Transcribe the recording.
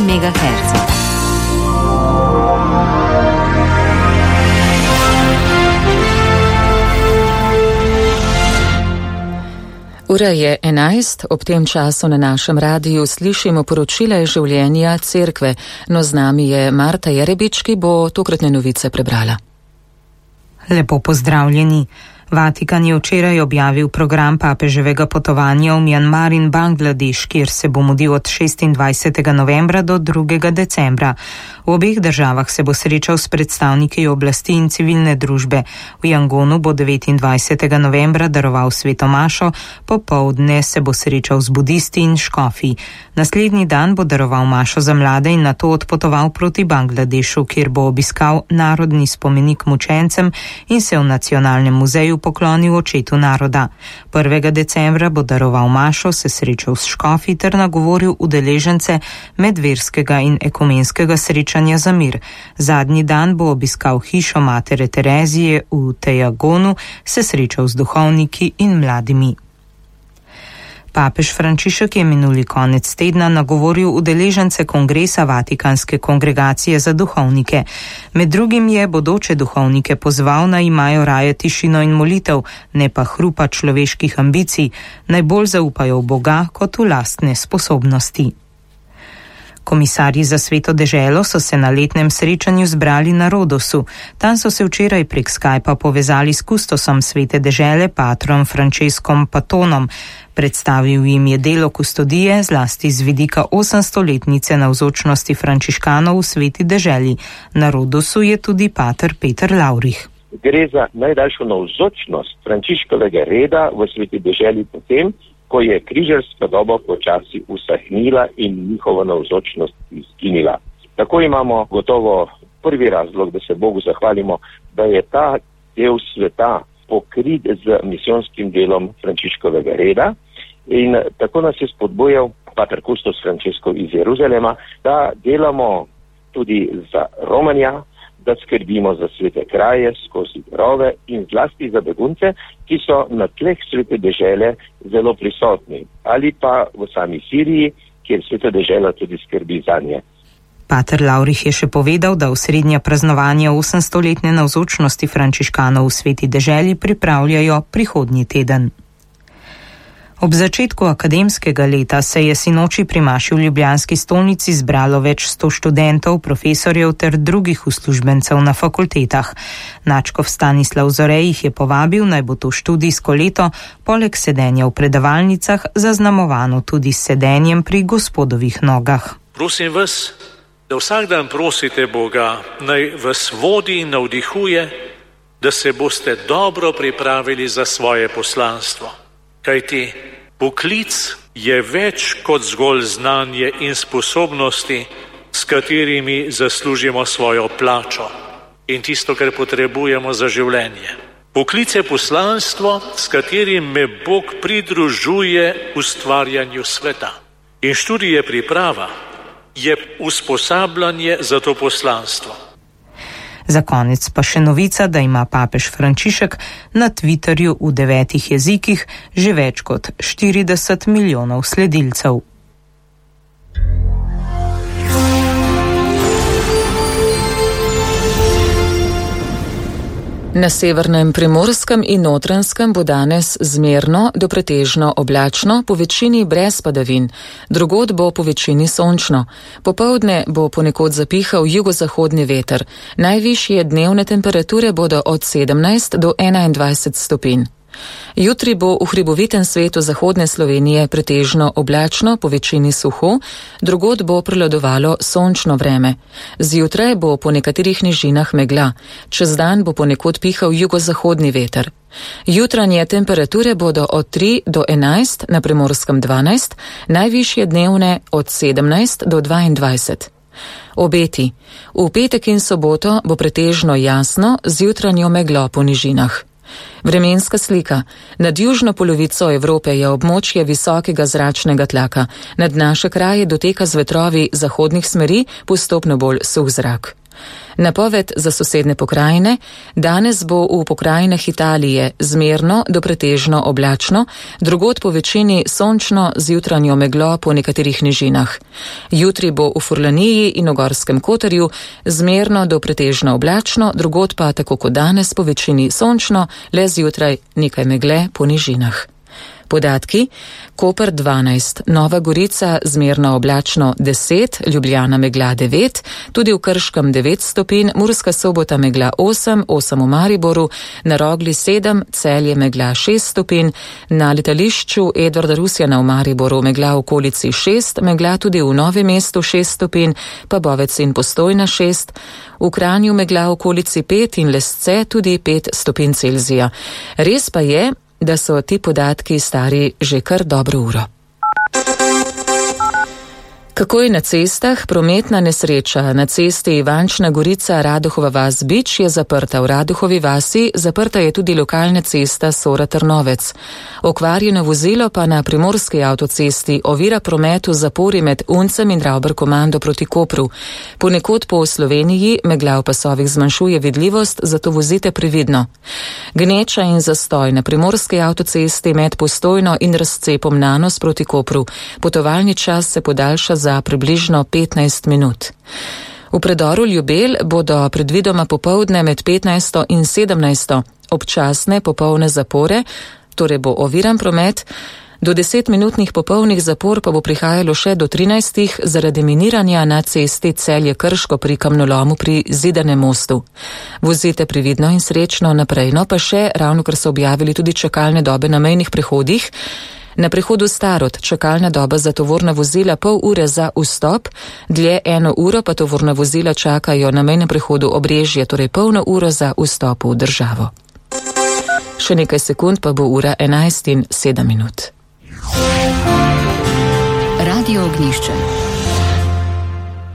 MHz. Ura je 11, ob tem času na našem radiju slišimo poročila iz življenja cerkve, no z nami je Marta Jerebič, ki bo tokratne novice prebrala. Lepo pozdravljeni. Vatikan je včeraj objavil program papeževega potovanja v Mjanmar in Bangladeš, kjer se bo mudil od 26. novembra do 2. decembra. V obeh državah se bo srečal s predstavniki oblasti in civilne družbe. V Jangonu bo 29. novembra daroval sveto mašo, popoldne se bo srečal z budisti in škofi. Naslednji dan bo daroval mašo za mlade in nato odpotoval proti Bangladešu, kjer bo obiskal narodni spomenik mučencem in se v nacionalnem muzeju poklonil očetu naroda. 1. decembra bo daroval mašo, se srečal s škofi ter nagovoril udeležence medverskega in ekumenskega srečanja za mir. Zadnji dan bo obiskal hišo matere Terezije v Tejagonu, se srečal z duhovniki in mladimi. Papež Frančišek je minuli konec tedna nagovoril udeležence kongresa Vatikanske kongregacije za duhovnike. Med drugim je bodoče duhovnike pozval, naj imajo raje tišino in molitev, ne pa hrupa človeških ambicij, naj bolj zaupajo v Boga kot v lastne sposobnosti. Komisarji za sveto deželo so se na letnem srečanju zbrali na Rodosu. Tam so se včeraj prek Skypa povezali s kustosom svete dežele, patrom Franceskom Patonom. Predstavil jim je delo kustodije, zlasti z vidika 800-letnice navzočnosti frančiškanov v sveti deželi. Na Rodosu je tudi pater Peter Laurih. Gre za najdaljšo navzočnost Frančiškovega reda v sveti deželi potem, ko je križarska doba počasi usahnila in njihova navzočnost izginila. Tako imamo gotovo prvi razlog, da se Bogu zahvalimo, da je ta del sveta pokrit z misijonskim delom Frančiškovega reda in tako nas je spodbujal pater kustos Franceskov iz Jeruzalema, da delamo tudi za Romanja, da skrbimo za svete kraje skozi grove in zlasti za begunce, ki so na tleh svete dežele zelo prisotni, ali pa v sami Siriji, kjer sveta dežela tudi skrbi zanje. Pater Laurih je še povedal, da osrednja praznovanja 800-letne navzočnosti frančiškanov v sveti deželi pripravljajo prihodnji teden. Ob začetku akademskega leta se je sinoči pri maši v ljubljanski stolnici zbralo več 100 študentov, profesorjev ter drugih uslužbencev na fakultetah. Nadškof Stanislav Zorej jih je povabil, naj bo to študijsko leto, poleg sedenja v predavalnicah, zaznamovano tudi s sedenjem pri Gospodovih nogah. Prosim vas, da vsak dan prosite Boga, naj vas vodi in navdihuje, da se boste dobro pripravili za svoje poslanstvo. Kajti poklic je več kot zgolj znanje in sposobnosti, s katerimi zaslužimo svojo plačo in tisto, kar potrebujemo za življenje. Poklic je poslanstvo, s katerim me Bog pridružuje ustvarjanju sveta. In študij je priprava, je usposabljanje za to poslanstvo. Za konec pa še novica, da ima papež Frančišek na Twitterju v 9 jezikih že več kot 40 milijonov sledilcev. Na severnem Primorskem in Notranjskem bo danes zmerno do pretežno oblačno, po večini brez padavin. Drugod bo po večini sončno. Popoldne bo ponekod zapihal jugozahodni veter. Najvišje dnevne temperature bodo od 17 do 21 stopinj. Jutri bo v hribovitem svetu zahodne Slovenije pretežno oblačno, po večini suho, drugod bo prevladovalo sončno vreme. Zjutraj bo po nekaterih nižinah megla, čez dan bo ponekod pihal jugozahodni veter. Jutranje temperature bodo od 3 do 11, na Primorskem 12, najvišje dnevne od 17 do 22. Obeti. V petek in soboto bo pretežno jasno, z jutranjo meglo po nižinah. Vremenska slika. Nad južno polovico Evrope je območje visokega zračnega tlaka. Nad naše kraje doteka z vetrovi zahodnih smeri postopno bolj suh zrak. Napoved za sosedne pokrajine: danes bo v pokrajinah Italije zmerno do pretežno oblačno, drugod po večini sončno z jutranjo meglo po nekaterih nižinah. Jutri bo v Furlaniji in v Gorskem Kotarju zmerno do pretežno oblačno, drugod pa tako kot danes po večini sončno, le zjutraj nekaj megle po nižinah. Podatki: Koper 12, Nova Gorica zmerno oblačno 10, Ljubljana megla 9, tudi v Krškem 9 stopinj, Murska Sobota megla 8 v Mariboru, na Rogli 7, Celje megla 6 stopinj, na letališču Edvarda Rusjana v Mariboru megla v okolici 6, megla tudi v Novem mestu 6 stopinj, pa Bovec in Postojna 6, v Kranju megla v okolici 5 in Lesce tudi 5 stopinj Celzija. Res pa je, da so ti podatki stari že kar dobro uro. Kako je na cestah? Prometna nesreča na cesti Ivančna Gorica Radohova vas Bič je zaprta. V Radohovi vasi zaprta je tudi lokalna cesta Sora Trnovec. Okvarjeno vozilo pa na primorski avtocesti ovira promet v zapori med Uncem in Ravber-Komando proti Kopru. Ponekod po Sloveniji megla v pasovih zmanjšuje vidljivost, zato vozite previdno. Gneča in zastoj na primorski avtocesti med Postojno in razcepom Nanos proti Kopru. Potovalni čas se podaljša za približno 15 minut. V predoru Ljubelj bodo predvidoma popoldne med 15. in 17. občasne popolne zapore, torej bo oviran promet. Do 10-minutnih popolnih zapor pa bo prihajalo še do 13 zaradi miniranja na cesti Celje Krško pri kamnolomu pri Zidanem mostu. Vozite previdno in srečno naprej. No pa še, ravno kar so objavili tudi čakalne dobe na mejnih prehodih. Na prehodu Starod čakalna doba za tovorna vozila pol ure za vstop, dlje 1 uro pa tovorna vozila čakajo na mejnem prehodu Obrežje, torej polno uro za vstop v državo. Še nekaj sekund pa bo ura 11:07. Radio Ognjišče.